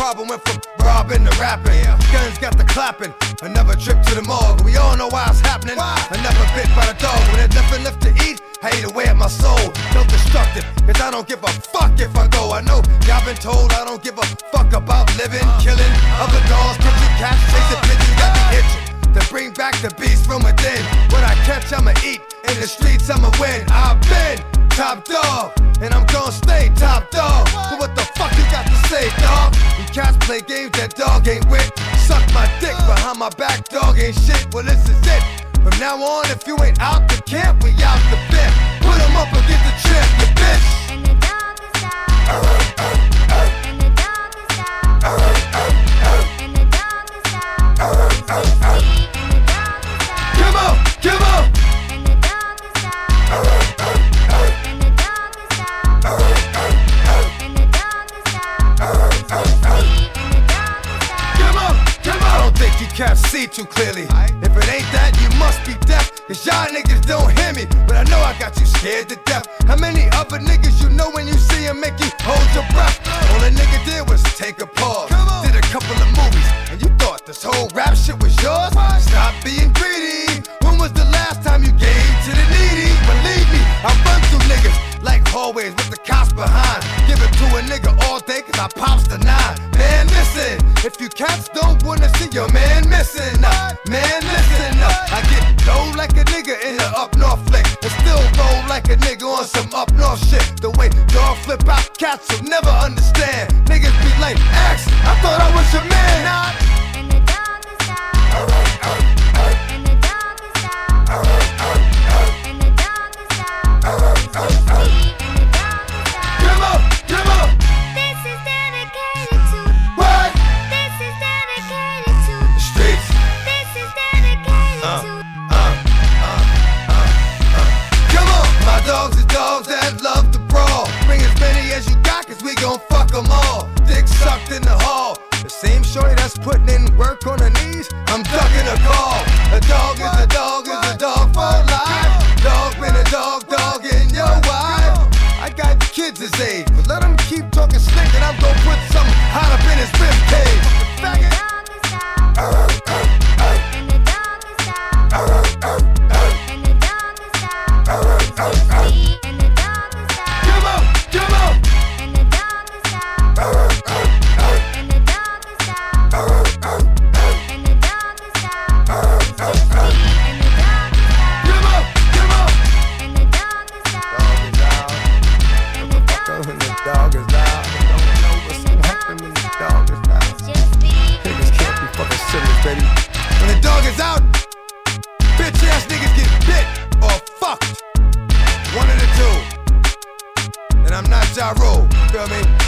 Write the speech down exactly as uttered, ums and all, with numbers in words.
problem went from robbing to rapping. Guns got the clapping, another trip to the morgue. We all know why it's happening. Another bit by the dog. When there's nothing left to eat, I hate away at my soul. Feel destructive, cause I don't give a fuck if I go. I know y'all been told I don't give a fuck about living, killing other dogs, catching cats, chasing pigeons, got me itching to bring back the beast from within. What I catch, I'ma eat. In the streets, I'ma win. I've been top dog, and I'm gon' stay top dog. But what the fuck you got to say, dog? You cats play games that dog ain't with. Suck my dick behind my back, dog ain't shit. Well, this is it. From now on, if you ain't out the camp, we out the bit. Put 'em up and get the trip, you bitch. And the dog is out. And the dog is out. And the dog is out. And the dog is out. Come on, come on. And the dog is out. And the dog is out. And the dog is out. And the dog is out. Come on, come on. I don't think you cats see too clearly. If it ain't that, you must be deaf. Cause y'all niggas don't hear me, but I know I got you scared to death. How many other niggas you know when you see him make you hold your breath? All a nigga did was take a pause. Did a couple of movies, and you thought this whole rap shit was yours? Stop being greedy. When was the last time you gave to the needy? Believe me, I run through niggas like hallways with the cops behind. Give it to a nigga all day cause I pops the nine. Man, listen, if you cats don't wanna see your man missing, uh, man, listen, uh, I get low like a nigga in the up north flick, and still roll like a nigga on some up north shit. The way dog flip out cats will never understand. Niggas be like, X, I thought I was your man. Nah. And the dog is out. And the dog is out. And the dog is out. And the dog is out. Come on, come on. This is dedicated to. What? This is dedicated to. The streets. This is dedicated Uh, to. uh, uh, uh, uh. Come on, my dogs is dogs that love to brawl. Bring as many as you got, cause we gon' fuck 'em all. Dick sucked in the hall. The same shorty that's putting in work on her knees, I'm ducking a call. A dog is a dog is a dog for life. Dog been a dog, dog in your wife. I got kids his age, but let him keep talking slick and I'm gon' put something hot up in his rib cage. And the Faggot. dog is out. And the dog is out. And the dog is out. And the dog is out. Come on, come on. And the dog is out. And the dog is out. And the dog is out. And the dog is out. Come on, come on. And the dog is out. Dog is out. And the When the dog dog is is out, don't know what's gonna happen when the dog is out. just be. Niggas can't be fucking serious, baby. When the dog is out, bitch ass niggas get bit or fucked. One of the two. And I'm not Ja Rule, feel me?